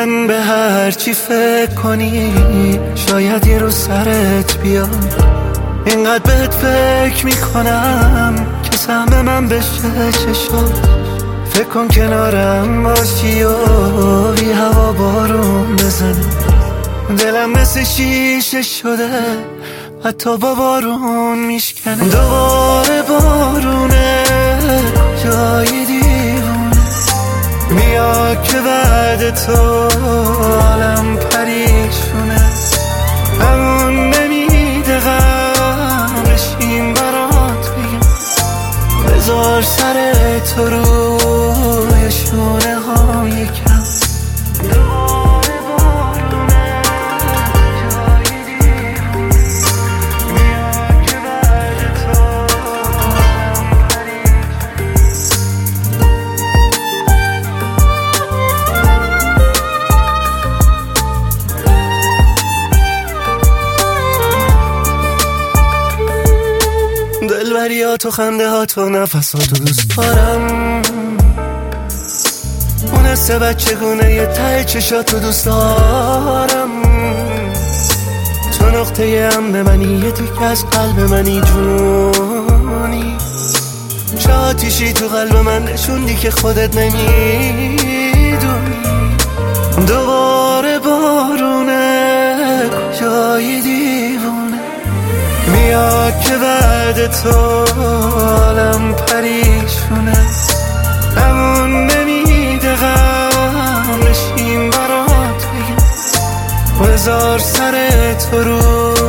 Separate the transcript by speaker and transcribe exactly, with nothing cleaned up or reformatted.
Speaker 1: من به هر چی فکر کنی شاید یه روز سرت بیاد. اینقدر بهت فکر میکنم که سهم من بشه چشات. فکر کن کنارم باشی و بی هوا بارون بزنه. دلم مثل شیشه شده حتی با بارون میشکنه. دوباره بارونه جای دیوونه میاد که بعد تو عالم پریشونه. همون نمیده غم بشین برات بگم. بذار سر تو روی شونه ها یکم. دلبریات و خنده هات و نفساتو دوست دارم. اون حس بچگونه یه ته چشاتو دوست دارم. تو نقطه امن منی، یه تیکه از قلب منی جونی. چه آتیشی تو قلب من نشوندی که خودت نمیدونی. دوباره بارونه جای دیوونه میاد که بعد تو عالم پریشونه. همون نمیده غم بشین برات بگم. بذار سر تو رو